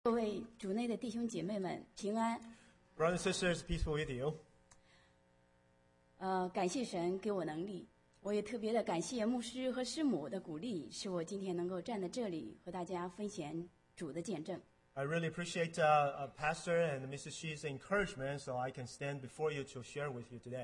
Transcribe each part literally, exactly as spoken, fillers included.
各位主内的弟兄姐妹们平安。 Brothers and sisters, peace be with you. 呃，感谢神给我能力，我也特别的感谢牧师和师母的鼓励，使我今天能够站在这里和大家分享主的见证。 I really appreciate uh, uh, Pastor and Missus Shi's encouragement so I can stand before you to share with you today.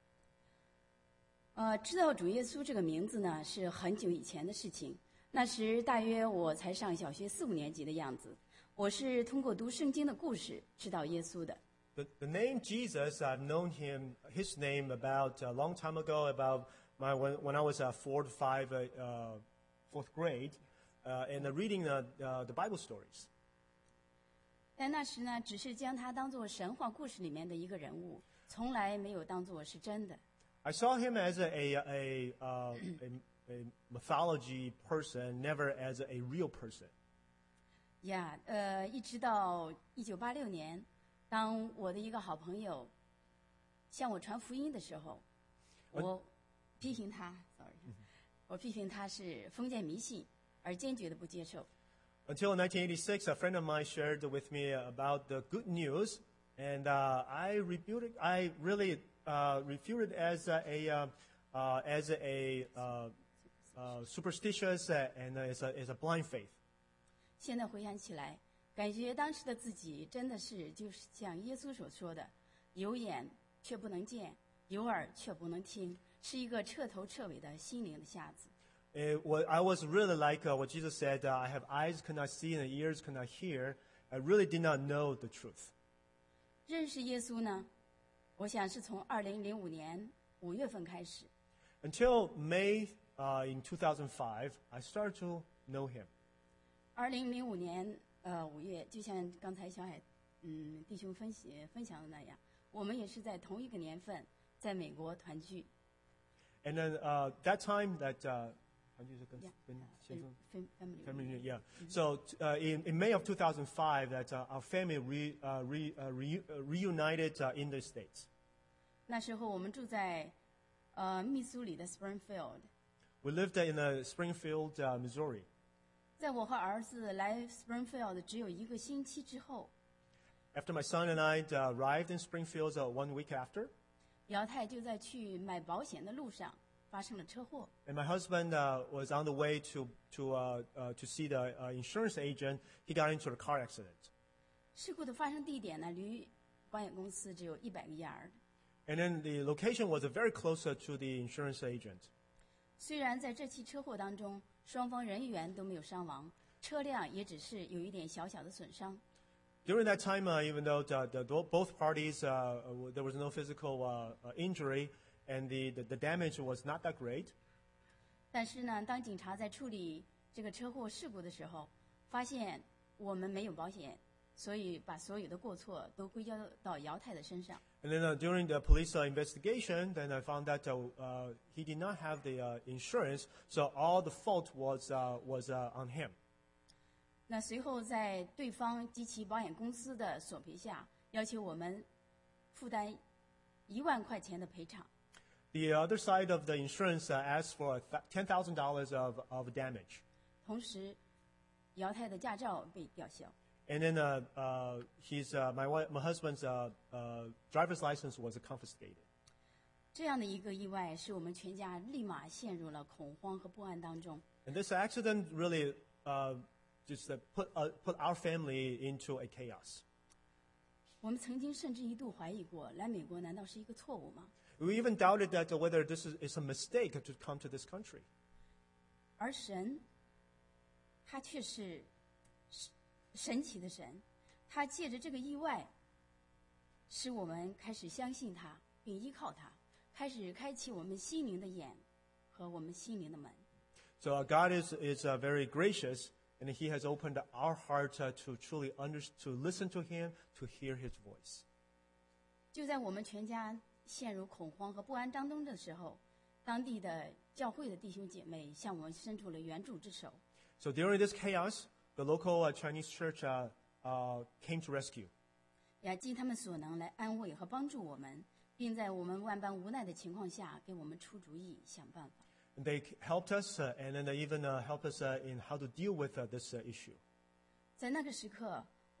呃，知道主耶稣这个名字呢，是很久以前的事情。那时大约我才上小学四五年级的样子。我是通过读圣经的故事知道耶稣的。 The, the name Jesus, I've known him, his name about a long time ago, about my, when, when I was uh, four to five, uh, uh, fourth grade, uh, and uh, reading uh, uh, the Bible stories. 但那时呢，只是将他当作神话故事里面的一个人物，从来没有当作是真的。 I saw him as a, a, a, uh, a, a mythology person, never as a real person. 呀，呃，一直到一九八六年，当我的一个好朋友向我传福音的时候，我批评他 ，sorry， 我批评他是封建迷信，而坚决的不接受。 Until nineteen eighty-six, a friend of mine shared with me about the good news, and uh, I refuted. I really uh, refuted as a, a uh, uh, as a uh, uh, superstitious uh, and as a, as a blind faith. 现在回想起来，感觉当时的自己真的是就是像耶稣所说的：“有眼却不能见，有耳却不能听，是一个彻头彻尾的心灵的瞎子。” It was, I was really like uh, what Jesus said, uh, I have eyes cannot see and ears cannot hear. I really did not know the truth. 认识耶稣呢，我想是从二零零五年五月份开始。 Until May uh, in two thousand five, I started to know him. 二零零五年呃五月，就像刚才小海嗯弟兄分享分享的那样，我们也是在同一个年份在美国团聚。 And then uh, that time that uh, Yeah, Family, family. yeah. So uh, in, in May of two thousand five, that uh, our family re, uh, re, uh, re, uh, reunited uh, in the States. 那时候我们住在呃密苏里的 Springfield。 We lived in uh, Springfield, uh, Missouri. 在我和儿子来 Springfield 只有一个星期之后， After my son and I uh, arrived in Springfield uh, one week after, 姚太就在去买保险的路上发生了车祸。 and my husband uh, was on the way to to uh, uh, to see the uh, insurance agent. He got into a car accident. 事故的发生地点呢，离保险公司只有一百个 yard。 And then the location was uh, very close uh, to the insurance agent. 虽然在这起车祸当中，双方人员都没有伤亡，车辆也只是有一点小小的损伤。 During that time, uh, even though the, the, both parties, uh, there was no physical uh, uh, injury, and the, the, the damage was not that great. 但是呢，当警察在处理这个车祸事故的时候，发现我们没有保险，所以把所有的过错都归咎到姚太的身上。 And then uh, during the police uh, investigation, then I found that uh, uh, he did not have the uh, insurance, so all the fault was uh, was uh, on him. 那随后在对方及其保险公司的索赔下，要求我们负担一万块钱的赔偿。 The other side of the insurance uh, asked for ten thousand dollars of of damage. 同时，姚太的驾照被吊销。 And then uh, uh, his uh, my wife, my husband's uh, uh, driver's license was confiscated. 这样的一个意外，使我们全家立马陷入了恐慌和不安当中。 And this accident really uh, just uh, put uh, put our family into a chaos. 我们曾经甚至一度怀疑过，来美国难道是一个错误吗？ We even doubted that whether this is, is a mistake to come to this country. 而神，他却是神奇的神，他借着这个意外，使我们开始相信他，并依靠他，开始开启我们心灵的眼和我们心灵的门。 So uh, God is is uh, very gracious, and He has opened our heart uh, to truly under, to listen to Him, to hear His voice. 就在我们全家陷入恐慌和不安当中的时候，当地的教会的弟兄姐妹向我们伸出了援助之手。 So during this chaos, the local uh, Chinese church uh, uh, came to rescue. 也尽他们所能来安慰和帮助我们，并在我们万般无奈的情况下，给我们出主意、想办法。 And they helped us, uh, and then they even uh, helped us uh, in how to deal with uh, this uh, issue. 在那个时刻，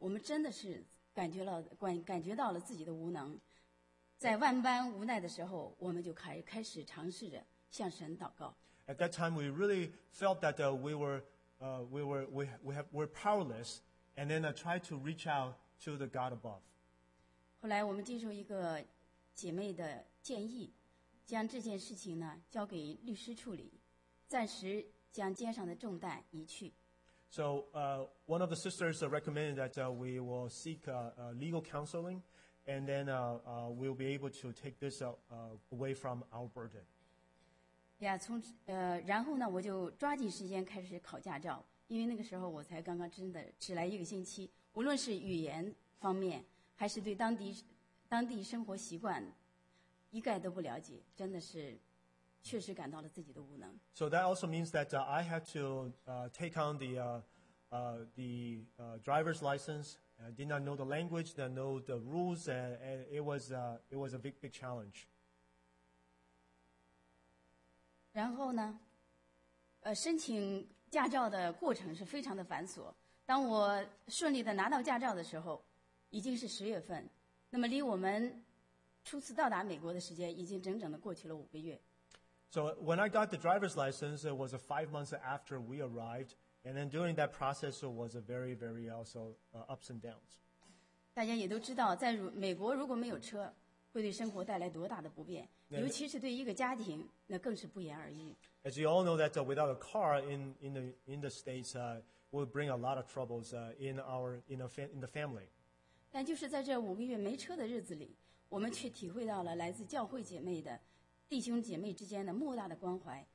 我们真的是感觉了感感觉到了自己的无能，在万般无奈的时候，我们就开开始尝试着向神祷告。 At that time, we really felt that uh, we were uh, we were we we have we're powerless, and then uh, tried to reach out to the God above. 后来我们接受一个姐妹的建议，将这件事情呢交给律师处理，暂时将肩上的重担移去。 So uh, one of the sisters uh, recommended that uh, we will seek uh, uh, legal counseling, and then uh, uh, we'll be able to take this uh, uh, away from our burden. 呀，从呃，然后呢，我就抓紧时间开始考驾照，因为那个时候我才刚刚真的只来一个星期，无论是语言方面，还是对当地当地生活习惯，一概都不了解，真的是确实感到了自己的无能。 So that also means that uh, I had to uh, take on the uh, uh, the uh, driver's license. I did not know the language, did not know the rules, and, and it was uh, it was a big big challenge. 然后呢，呃，申请驾照的过程是非常的繁琐。当我顺利的拿到驾照的时候，已经是十月份，那么离我们初次到达美国的时间已经整整的过去了五个月。 So when I got the driver's license, it was uh, five months after we arrived, and then during that process, it was a very very also uh, ups and downs. 大家也都知道，在如美国如果没有车，会对生活带来多大的不便，尤其是对一个家庭，那更是不言而喻。 As you all know, that uh, without a car in in the in the states, uh, will bring a lot of troubles uh, in our in a fa- in the family. 但就是在这五个月没车的日子里，我们却体会到了来自教会姐妹的弟兄姐妹之间的莫大的关怀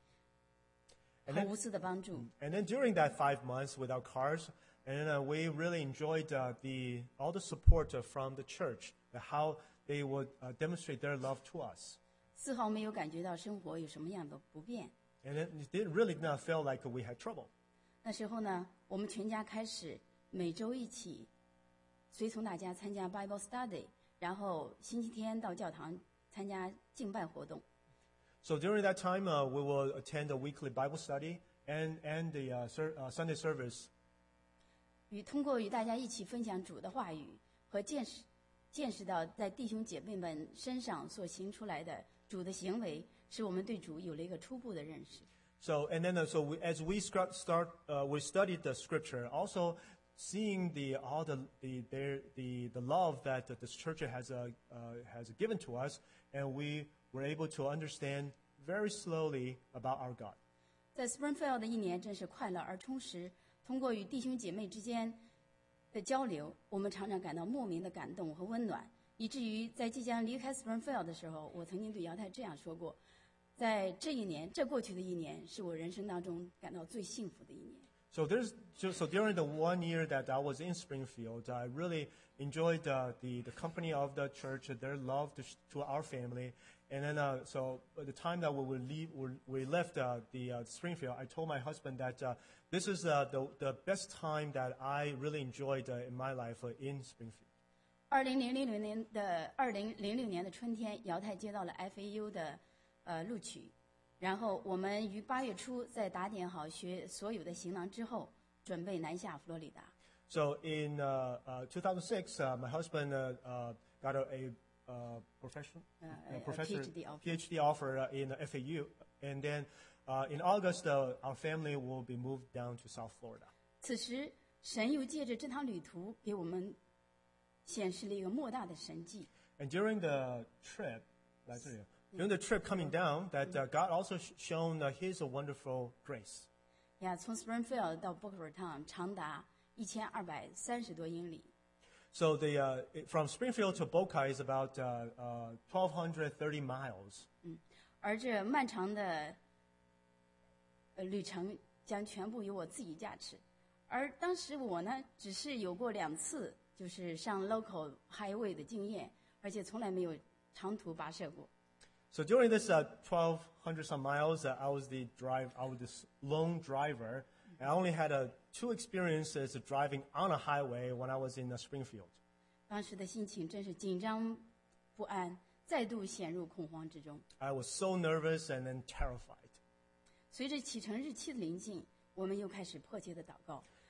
And 和 then- 无私的帮助。 And then during that five months without cars, and then, uh, we really enjoyed uh, the all the support uh, from the church, uh, how they would uh, demonstrate their love to us. 丝毫没有感觉到生活有什么样的不便。 And it, it didn't really not feel like we had trouble. 那时候呢，我们全家开始每周一起随从大家参加 Bible Study， 然后星期天到教堂参加敬拜活动。 So during that time, uh, we will attend a weekly Bible study and and the uh, ser- uh, Sunday service. 与通过与大家一起分享主的话语和见识见识到在弟兄姐妹们身上所行出来的主的行为，使我们对主有了一个初步的认识。 So and then uh, so we, as we start, start uh, we studied the scripture, also seeing the all the the their, the the love that the church has uh, uh, has given to us, and we were able to understand very slowly about our God. 在 Springfield 的一年真是快乐而充实。通过与弟兄姐妹之间的交流，我们常常感到莫名的感动和温暖，以至于在即将离开 Springfield 的时候，我曾经对姚太这样说过：在这一年，这过去的一年，是我人生当中感到最幸福的一年。 So there's so so during the one year that I was in Springfield, I really enjoyed uh, the the company of the church, their love to, to our family, and then uh, so at the time that we would leave, we, we left uh, the uh, Springfield. I told my husband that uh, this is uh, the the best time that I really enjoyed uh, in my life uh, in Springfield. 二零零零年的二零零六年的春天，姚太接到了 F A U 的呃录取。 然后我们于八月初在打点好学所有的行囊之后，准备南下佛罗里达。 So in uh, uh, two thousand six, uh, my husband uh, uh, got a, a uh, profession, Uh, a a professor, PhD offer. PhD offer uh, in F A U, and then uh, in August, uh, our family will be moved down to South Florida. 此时，神又借着这趟旅途给我们显示了一个莫大的神迹。 And during the trip, 来这里， during the trip coming down, that uh, God also sh- shown uh, His wonderful grace. 呀，从 Springfield 到 Boca Raton 长达一千二百三十多英里。 So the uh, it- from Springfield to Boca is about uh, uh, twelve thirty miles. 而这漫长的呃旅程将全部由我自己驾驶，而当时我呢，只是有过两次就是上 local highway 的经验，而且从来没有长途跋涉过。 So during this uh, twelve hundred some miles, uh, I was the drive. I was this lone driver, and I only had uh, two experiences of driving on a highway when I was in uh, Springfield. 当时的心情真是紧张不安，再度陷入恐慌之中。 I was so nervous and then terrified. 随着启程日期的临近，我们又开始迫切的祷告，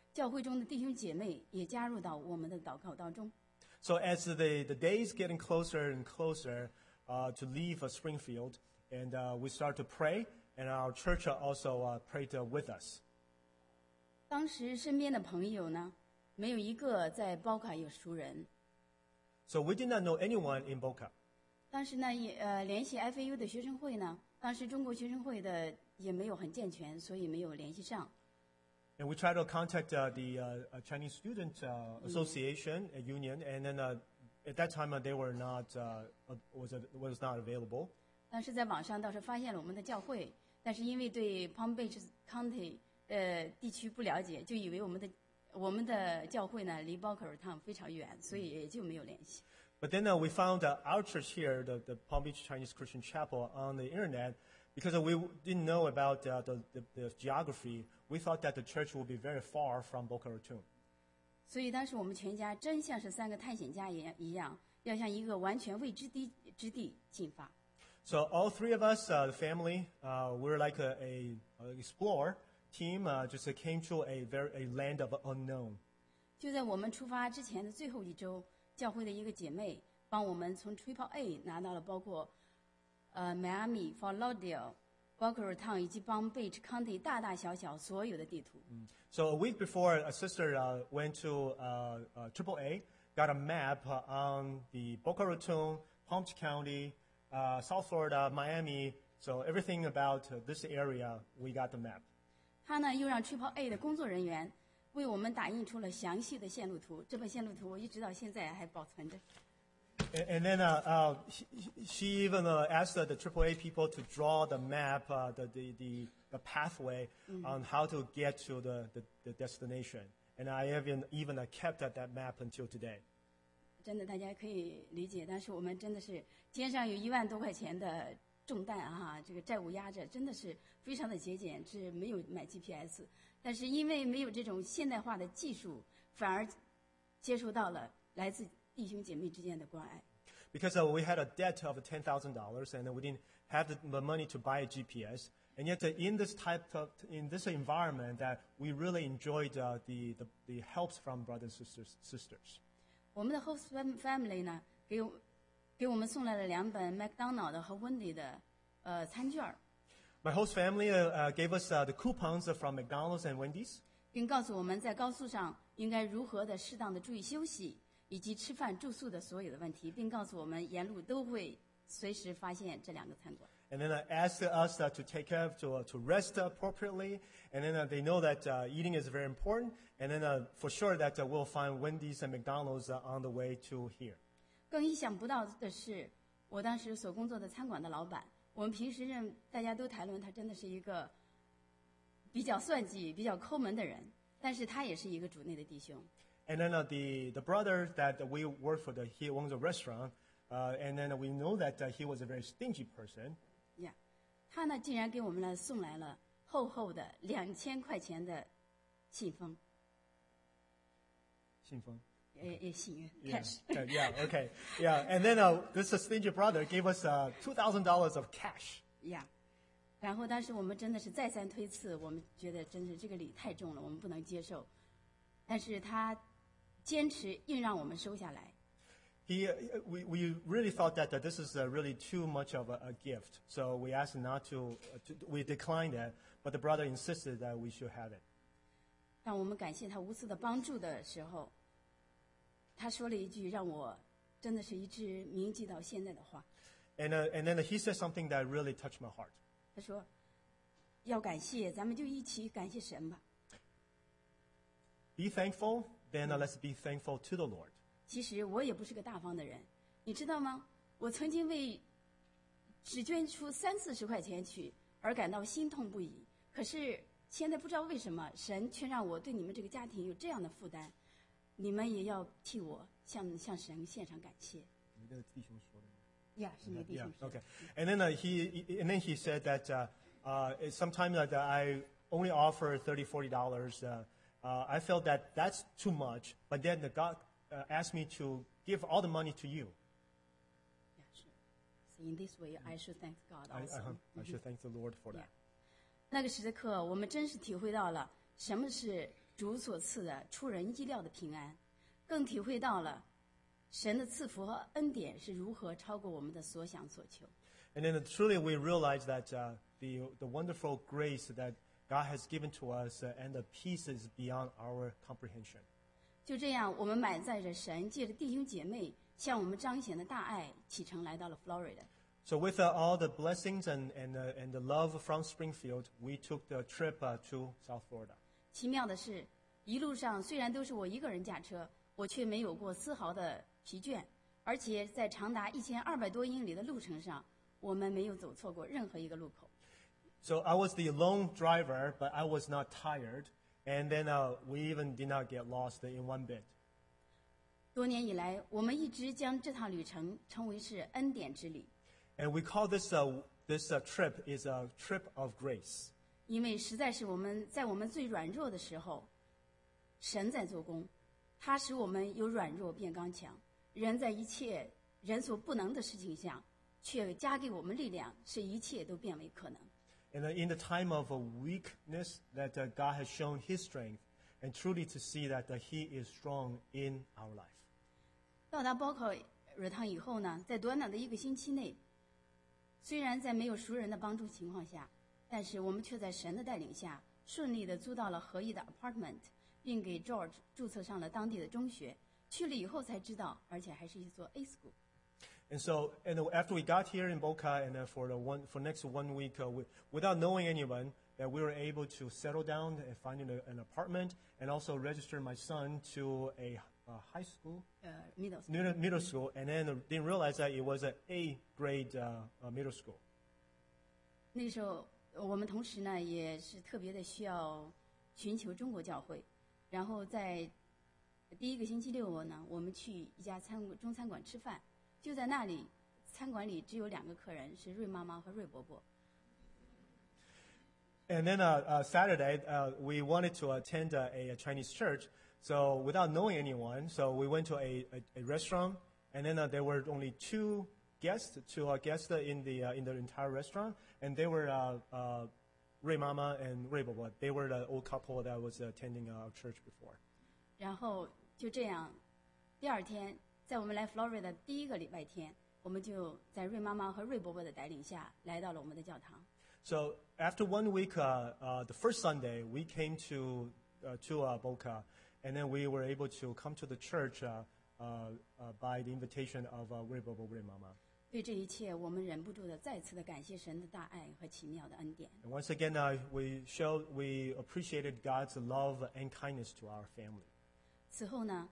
教会中的弟兄姐妹也加入到我们的祷告当中。 So as the, the days getting closer and closer uh, to leave uh, Springfield, and uh, we start to pray, and our church also uh, prayed uh, with us. 当时身边的朋友呢，没有一个在包卡有熟人。 So we did not know anyone in Boca. 当时呢，也呃联系 F A U 的学生会呢，当时中国学生会的也没有很健全，所以没有联系上。 And we tried to contact uh, the uh, Chinese Student uh, Association uh, Union, and then uh, at that time uh, they were not uh, was uh, was not available. 但是在网上倒是发现了我们的教会，但是因为对 Palm Beach County 呃地区不了解，就以为我们的我们的教会呢离 Boca Raton 非常远，所以也就没有联系。 But then uh, we found uh, our church here, the, the Palm Beach Chinese Christian Chapel, on the internet. Because we didn't know about uh, the, the, the geography, we thought that the church would be very far from Boca Raton. 所以当时我们全家真像是三个探险家一样，一样要向一个完全未知地之地进发。 So all three of us, uh, the family, uh, we're like a, a, a explorer team, uh, just uh, came to a very a land of unknown. 就在我们出发之前的最后一周，教会的一个姐妹帮我们从 Triple A 拿到了包括。呃 ，Miami、Fort Lauderdale、Boca Raton 以及 Palm Beach County 大大小小所有的地图。 Mm. So a week before, a sister uh, went to uh, uh, Triple A, got a map uh, on the Boca Raton, Palm Beach County, uh, South Florida, Miami. So everything about uh, this area, we got the map. 他呢又让 Triple A 的工作人员为我们打印出了详细的线路图。这本线路图我一直到现在还保存着。 And then uh, uh, she, she even uh, asked uh, the Triple A people to draw the map, uh, the, the, the, the pathway mm-hmm. on how to get to the, the, the destination. And I even, even uh, kept that, that map until today. 真的，大家可以理解，但是我们真的是肩上有一万多块钱的重担啊，这个债务压着，真的是非常的节俭，是没有买 G P S。但是因为没有这种现代化的技术，反而接触到了来自弟兄姐妹之间的关爱。 Because uh, we had a debt of ten thousand dollars, and we didn't have the, the money to buy a G P S. And yet, uh, in this type of, in this environment, that we really enjoyed uh, the, the the helps from brothers and sisters. sisters. 我们的 host family 呢，给给我们送来了两本麦当劳的和温迪的呃餐券。 My host family uh, uh, gave us uh, the coupons from McDonald's and Wendy's. 并告诉我们在高速上应该如何的适当的注意休息。以及吃饭住宿的所有的问题，并告诉我们沿路都会随时发现这两个餐馆。 And then uh, asked us uh, to take care of, to, uh, to rest appropriately. And then uh, they know that uh, eating is very important. And then uh, for sure that uh, we'll find Wendy's and McDonald's uh, on the way to here. 更意想不到的是，我当时所工作的餐馆的老板，我们平时认大家都谈论他真的是一个比较算计、比较抠门的人，但是他也是一个主内的弟兄。 And then uh, the, the brother that we work for, the, he owns a restaurant, uh, and then we know that uh, he was a very stingy person. Yeah. 他呢竟然给我们呢送来了厚厚的两千块钱的信封。 信封。 呃呃，信用 Yeah, cash. yeah, okay. Yeah, and then uh, this stingy brother gave us uh, two thousand dollars of cash. Yeah. 然后当时我们真的是再三推辞，我们觉得真是这个礼太重了，我们不能接受。但是他坚持硬让我们收下来。 He, uh, we, we really thought that, that this is uh, really too much of a, a gift, so we asked not to, uh, to. We declined that, but the brother insisted that we should have it. 当我们感谢他无私的帮助的时候，他说了一句让我真的是一直铭记到现在的话。 And uh, and then he said something that really touched my heart. 他说：“要感谢，咱们就一起感谢神吧。” Be thankful, then uh, let's be thankful to the Lord. 其实我也不是个大方的人，你知道吗？我曾经为只捐出三四十块钱去而感到心痛不已。可是现在不知道为什么，神却让我对你们这个家庭有这样的负担，你们也要替我向向神献上感谢。Yeah, 是你弟兄说。 Okay. And then uh, he and then he said that uh, uh, sometimes uh, that I only offer thirty, forty dollars. Uh, uh, I felt that that's too much, but then the God uh, asked me to give all the money to you. Yeah, 是。So in this way, I should thank God I, also. uh-huh. I should thank the Lord for that. Yeah. 那个时刻，我们真是体会到了什么是主所赐的出人意料的平安，更体会到了神的赐福和恩典是如何超过我们的所想所求。 And then truly we realize that uh, the, the wonderful grace that God has given to us uh, and the peace is beyond our comprehension. 就这样，我们满载着神借着弟兄姐妹向我们彰显的大爱，启程来到了 Florida。 So with uh, all the blessings and, and, uh, and the love from Springfield, we took the trip uh, to South Florida. 奇妙的是，一路上虽然都是我一个人驾车，我却没有过丝毫的疲倦，而且在长达一千二百多英里的路程上，我们没有走错过任何一个路口。 So I was the lone driver, but I was not tired. And then uh, we even did not get lost in one bit. 多年以来，我们一直将这趟旅程称为是恩典之旅， And we call this, uh, this uh, trip is a trip of grace. 因为实在是我们在我们最软弱的时候，神在做工，他使我们由软弱变刚强。人在一切人所不能的事情下，却加给我们力量，使一切都变为可能。 And uh, in the time of uh, weakness, that uh, God has shown His strength, and truly to see that uh, He is strong in our life. 到达包考尔汤以后呢，在短短的一个星期内，虽然在没有熟人的帮助情况下，但是我们却在神的带领下，顺利的租到了合意的 apartment， 并给 George 注册上了当地的中学。去了以后才知道，而且还是一所 A school。 And so, and after we got here in Boca, and then for the one for next one week, uh, we, without knowing anyone, that we were able to settle down and find an, an apartment, and also register my son to a uh, high school, 呃 ，middle school。 middle, middle school, and then didn't realize that it was an A grade uh, uh, middle school. 那个时候，我们同时呢也是特别的需要寻求中国教会，然后在第一个星期六呢，我们去一家餐中餐馆吃饭。 就在那里，餐馆里只有两个客人，是瑞妈妈和瑞伯伯。 And then uh, uh, Saturday, uh, we wanted to attend uh, a, a Chinese church. So without knowing anyone, so we went to a, a, a restaurant, and then uh, there were only two guests, two uh, guests in the uh, in the entire restaurant, and they were uh, uh, Ray Mama and Ray Baba. They were the old couple that was attending our church before. 然后就这样，第二天。 在我们来 Florida 的第一个礼拜天，我们就在瑞妈妈和瑞伯伯的带领下，来到了我们的教堂。 So after one week, uh, uh, the first Sunday, we came to uh, to uh, Boca, and then we were able to come to the church uh, uh, uh, by the invitation of uh, Ray Bobo, Ray Mama. 对这一切，我们忍不住的再次的感谢神的大爱和奇妙的恩典。 And once again, uh, we showed we appreciated God's love and kindness to our family. 此后呢？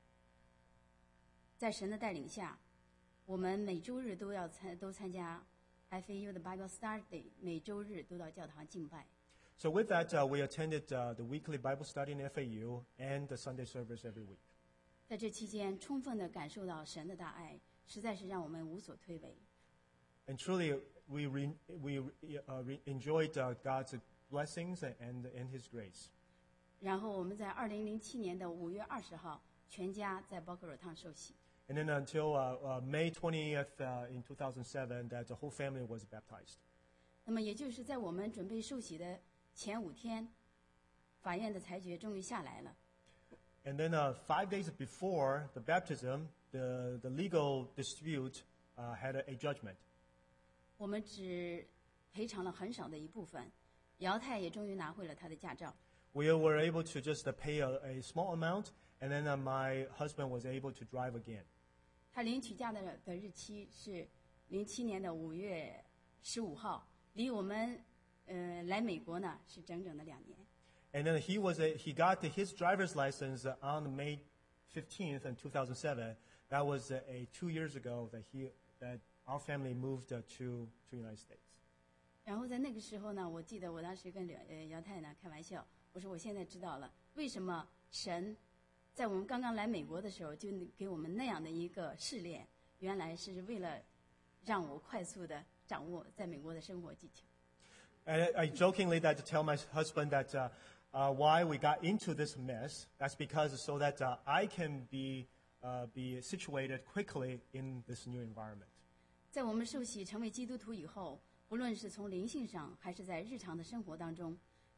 在神的带领下，我们每周日都要参都参加 F A U 的 Bible Study， 每周日都到教堂敬拜。 So with that, uh, we attended uh, the weekly Bible study in F A U and the Sunday service every week. 在这期间，充分的感受到神的大爱，实在是让我们无所推诿。 And truly, we re, we uh, re enjoyed uh, God's blessings and and His grace. 然后我们在二零零七年的五月二十号，全家在包克尔烫受洗。 And then until uh, uh, May twentieth uh, in two thousand seven, that the whole family was baptized. 那么也就是在我们准备受洗的前五天，法院的裁决终于下来了。 And then uh, five days before the baptism, the, the legal dispute uh, had a, a judgment. 我们只赔偿了很少的一部分，姚太也终于拿回了他的驾照。 We were able to just uh, pay a, a small amount, and then uh, my husband was able to drive again. 他领取驾的的日期是零七年的五月十五号，离我们呃来美国呢是整整的两年。 And then he was a, he got his driver's license uh, on May fifteenth in two thousand seven. That was uh, a two years ago that he that our family moved uh, to to United States. 然后在那个时候呢，我记得我当时跟呃姚太呢开玩笑，我说我现在知道了为什么神在我们刚刚来美国的时候就给我们那样的一个试炼，原来是为了让我快速的掌握在美国的生活技巧。 And I, I jokingly that to tell my husband that uh, uh, why we got into this mess. That's because so that uh, I can be uh, be situated quickly in this new environment. 在我们受洗成为基督徒以后，不论是从灵性上还是在日常的生活当中，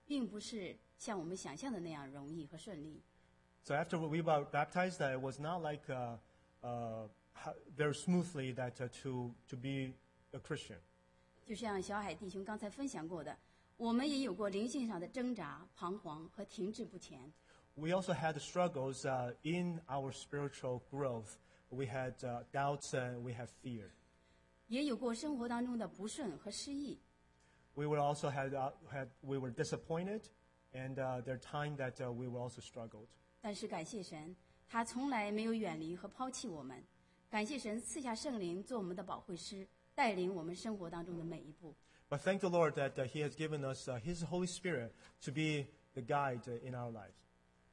并不是像我们想象的那样容易和顺利。 So after we were baptized, uh, it was not like uh, uh, how- very smoothly that uh, to to be a Christian. 就像小海弟兄刚才分享过的，我们也有过灵性上的挣扎、彷徨和停滞不前。 We also had struggles uh, in our spiritual growth. We had uh, doubts and we had fear. 也有过生活当中的不顺和失意。 We were also had, uh, had we were disappointed, and uh, there are times that uh, we were also struggled. 但是感谢神，他从来没有远离和抛弃我们。感谢神赐下圣灵做我们的保惠师，带领我们生活当中的每一步。 But thank the Lord that uh, He has given us uh, His Holy Spirit to be the guide uh, in our lives.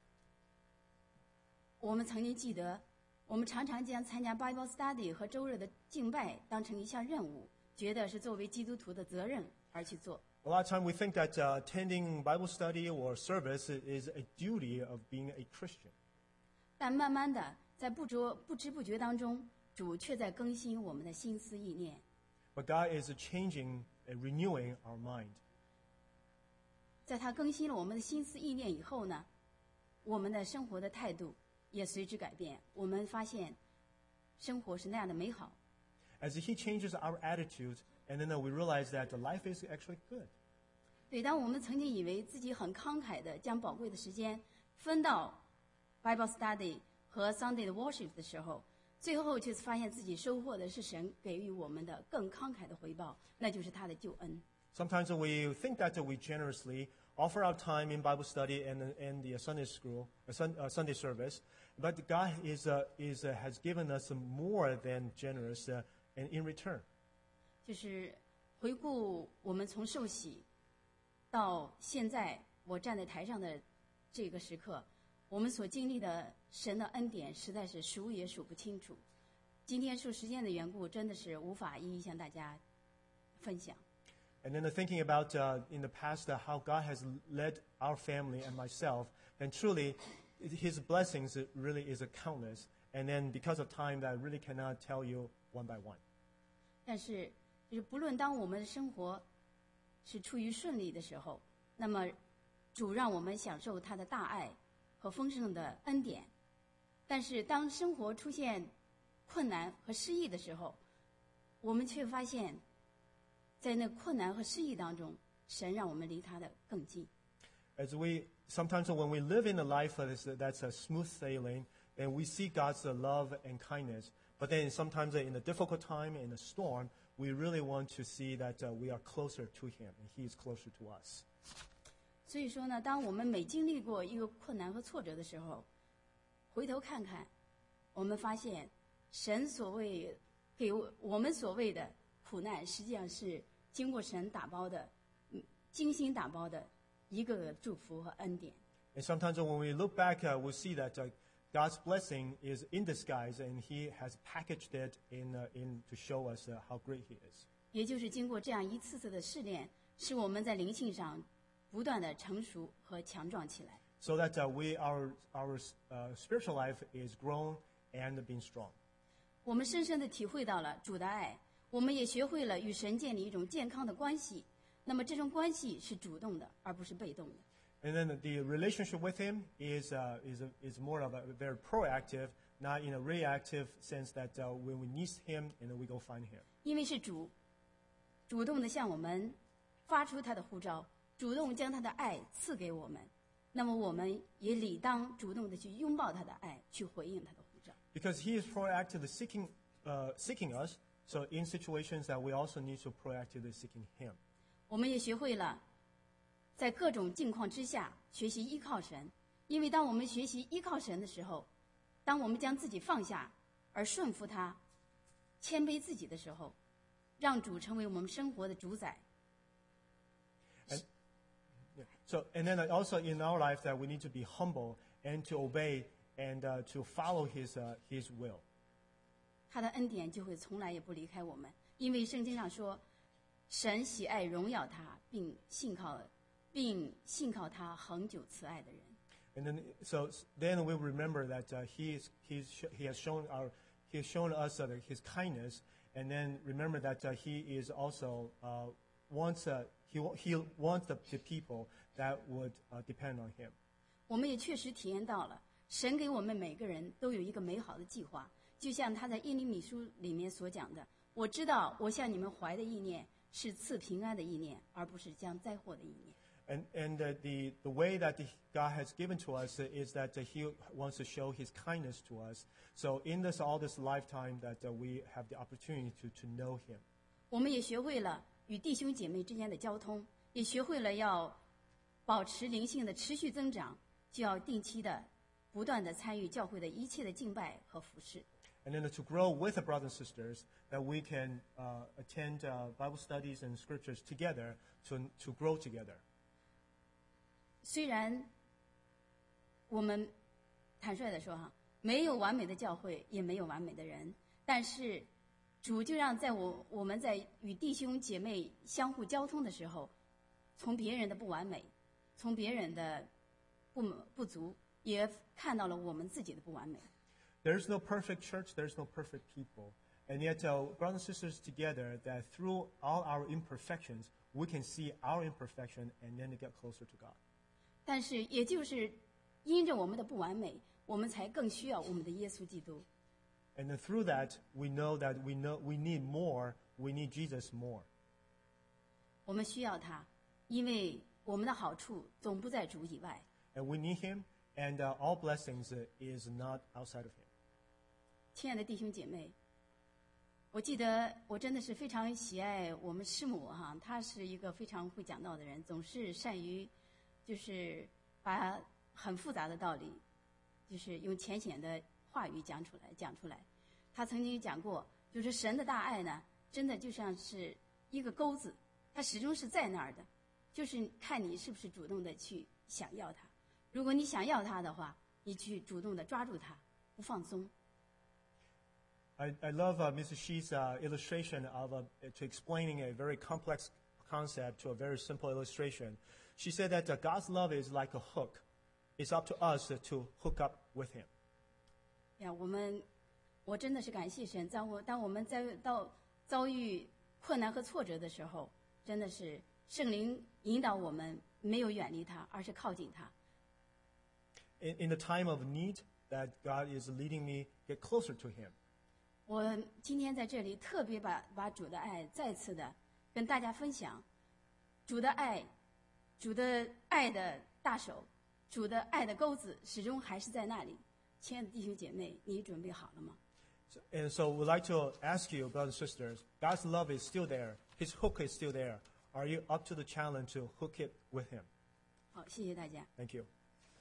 我们曾经记得，我们常常将参加 Bible Study 和周日的敬拜当成一项任务，觉得是作为基督徒的责任而去做。 A lot of time we think that uh, attending Bible study or service is a duty of being a Christian. 但慢慢的，在不知不知不觉当中，主却在更新我们的心思意念。 But God is changing and renewing our mind. 在他更新了我们的心思意念以后呢，我们的生活的态度也随之改变。我们发现，生活是那样的美好。 As He changes our attitude, and then uh, we realize that the life is actually good. 对，当我们曾经以为自己很慷慨的将宝贵的时间分到 Bible Study 和 Sunday 的 Worship 的时候，最后却发现自己收获的是神给予我们的更慷慨的回报，那就是他的救恩。 Sometimes we think that we generously offer our time in Bible study and, and the Sunday school, uh, sun, uh, Sunday service, but God is, uh, is, uh, has given us more than generous uh, and in return. 就是回顾我们从受洗到现在我站在台上的这个时刻，我们所经历的神的恩典实在是数也数不清楚。今天受时间的缘故，真的是无法一一向大家分享。 And then uh, thinking about uh, in the past uh, how God has led our family and myself, and truly His blessings really is countless. And then because of time, that I really cannot tell you one by one. 但是，就是不论当我们的生活是处于顺利的时候，那么主让我们享受他的大爱和丰盛的恩典。但是当生活出现困难和失意的时候，我们却发现，在那困难和失意当中，神让我们离他的更近。 As we sometimes when we live in a life that's, that's a smooth sailing, then we see God's uh, love and kindness. But then sometimes uh, in a difficult time, in a storm, we really want to see that uh, we are closer to Him and He is closer to us. 所以说呢，当我们每经历过一个困难和挫折的时候，回头看看，我们发现神所谓给我们所谓的苦难，实际上是经过神打包的，嗯，精心打包的一个个祝福和恩典。 And sometimes when we look back, uh, we'll see that uh, God's blessing is in disguise, and He has packaged it in, uh, in to show us uh, how great He is. 也就是经过这样一次次的试炼，使我们在灵性上不断的成熟和强壮起来。 So that uh, we, our, our uh, spiritual life is grown and being strong. 我们深深的体会到了主的爱，我们也学会了与神建立一种健康的关系。那么这种关系是主动的，而不是被动的。 And then the relationship with Him is, uh, is, a, is more of a very proactive, not in a reactive sense that uh, when we need Him, and then we go find Him. 因为是主主动的向我们发出他的呼召，主动将他的爱赐给我们，那么我们也理当主动的去拥抱他的爱，去回应他的呼召。 Because He is proactively seeking, uh, seeking us, so in situations that we also need to proactively seeking Him. 我们也学会了在各种境况之下学习依靠神，因为当我们学习依靠神的时候，当我们将自己放下而顺服他，谦卑自己的时候，让主成为我们生活的主宰。 And, yeah. So, and then also in our life that we need to be humble and to obey and uh, to follow His, uh, His will. 他的恩典就会从来也不离开我们，因为圣经上说，神喜爱荣耀他，并信靠并信靠他恒久慈爱的人。 And then, so then we remember that uh, he, is, he's, he has shown our, he has shown us uh, His kindness, and then remember that uh, He is also uh, wants uh, he he wants the, the people that would uh, depend on him. 我们也确实体验到了，神给我们每个人都有一个美好的计划，就像他在耶利米书里面所讲的，我知道我向你们怀的意念是赐平安的意念，而不是将灾祸的意念。 And, and uh, the, the way that the, God has given to us is that uh, he wants to show his kindness to us. So in this all this lifetime that uh, we have the opportunity to, to know him. 我们也学会了与弟兄姐妹之间的交通，也学会了要保持灵性的持续增长，就要定期的不断的参与教会的一切的敬拜和服事。 And then to grow with the brothers and sisters, that we can uh, attend uh, Bible studies and scriptures together to, to grow together. 虽然我们坦率的说哈，没有完美的教会，也没有完美的人，但是主就让在我我们在与弟兄姐妹相互交通的时候，从别人的不完美，从别人的不不足，也看到了我们自己的不完美。 There's no perfect church, there's no perfect people. And yet, uh, brothers and sisters together, that through all our imperfections, we can see our imperfection and then get closer to God. 但是也就是因着我们的不完美，我们才更需要我们的耶稣基督。 And then through that, we know that we know we need more, we need Jesus more. 我们需要他，因为我们的好处总不在主以外。 And we need him, and uh, all blessings uh, is not outside of him. 亲爱的弟兄姐妹，我记得我真的是非常喜爱我们师母哈，她是一个非常会讲道的人，总是善于就是把很复杂的道理，就是用浅显的话语讲出来讲出来。她曾经讲过，就是神的大爱呢，真的就像是一个钩子，它始终是在那儿的，就是看你是不是主动的去想要它。如果你想要它的话，你去主动的抓住它，不放松。 I, I love uh, Missus Shi's uh, illustration of uh, to explaining a very complex concept to a very simple illustration. She said that uh, God's love is like a hook. It's up to us uh, to hook up with him. 呀，我们我真的是感谢神，当我当我们在到遭遇困难和挫折的时候，真的是圣灵引导我们，没有远离他，而是靠近他。 In, in the time of need, that God is leading me get closer to him. 我今天在这里特别把把主的爱再次的跟大家分享，主的爱，主的爱的大手，主的爱的钩子始终还是在那里。亲爱的弟兄姐妹，你准备好了吗？ So, and so we'd like to ask you, brothers and sisters, God's love is still there. His hook is still there. Are you up to the challenge to hook it with him? 好，谢谢大家。 Thank you.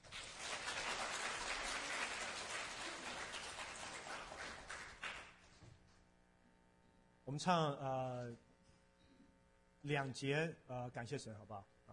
我们唱呃两节呃感谢神，好不好？啊。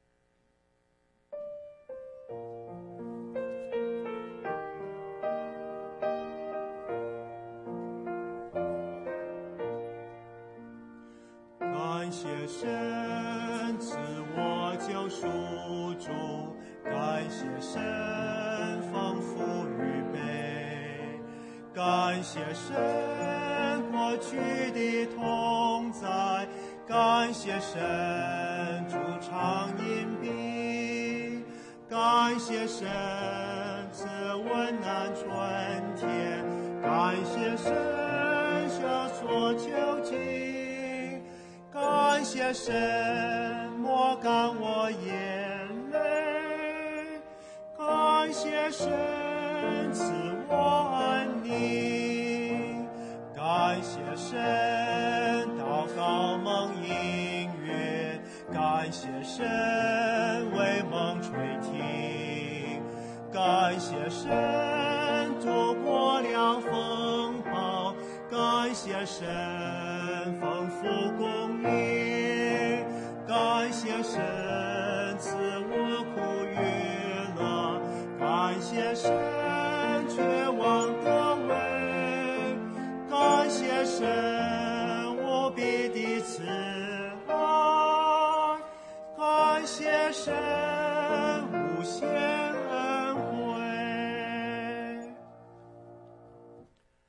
感谢神赐我救赎主，感谢神丰富预备，感谢神过去的同在，感谢神主常荫庇，感谢神赐温暖春天，感谢神向所求经，感谢神抹干我眼泪，感谢神赐我安宁，感谢神祷告蒙应允，感谢神为梦垂听，感谢神度过了风暴，感谢神丰富供应，感谢神赐我苦与乐，感谢神绝望的味，感谢神无比的慈